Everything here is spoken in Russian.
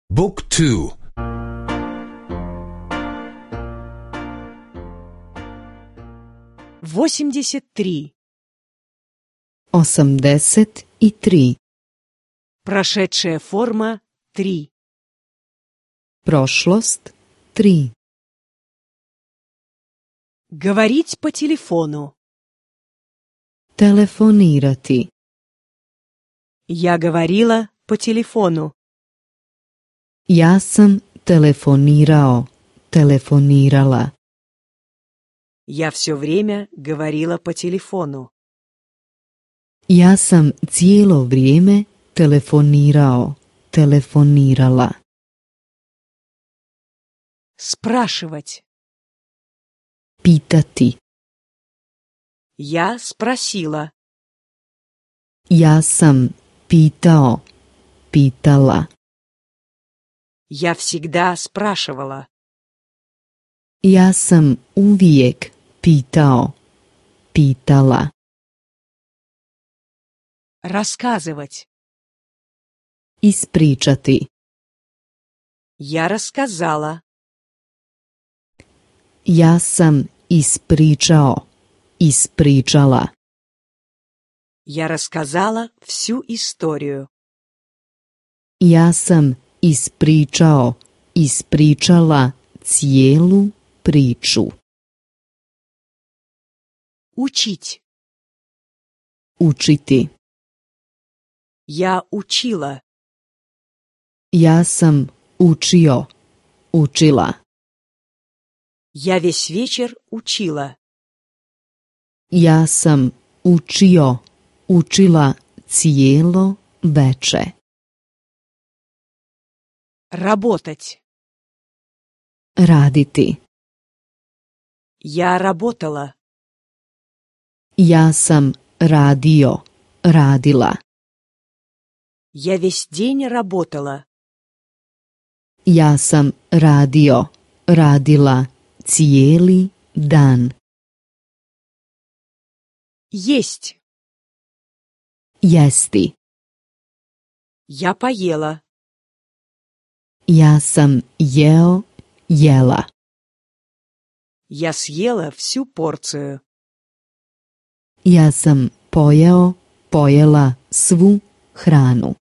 بوك تو. 83. 83. Прошедшая форма 3. Prošlost 3. Говорить по телефону. Telefonirati. Я говорила по телефону. Ja sam telefonirao, telefonirala. Я все время говорила по телефону. Ja sam cijelo vrijeme telefonirao, telefonirala. Спрашивать. Pitati. Я спросила. Ja sam pitao, pitala. Я всегда спрашивала. Ja sam uvijek pitao, pitala. Рассказывать. Ispričati. Я рассказала. Ja sam ispričao, ispričala. Я рассказала всю историю. Ja sam ispričao, ispričala cijelu priču. Учить. Učiti. Я учила. Ja sam učio, učila. Я весь вечер учила. Ja sam učio, učila cijelo veče. Работать. Raditi. Я работала. Ja sam radio, radila. Я весь день работала. Ja sam radio, radila cijeli dan. Есть. Jesti. Я поела. Ja sam jeo, jela. Я съела всю порцию. Ja sam pojeo, pojela svu hranu.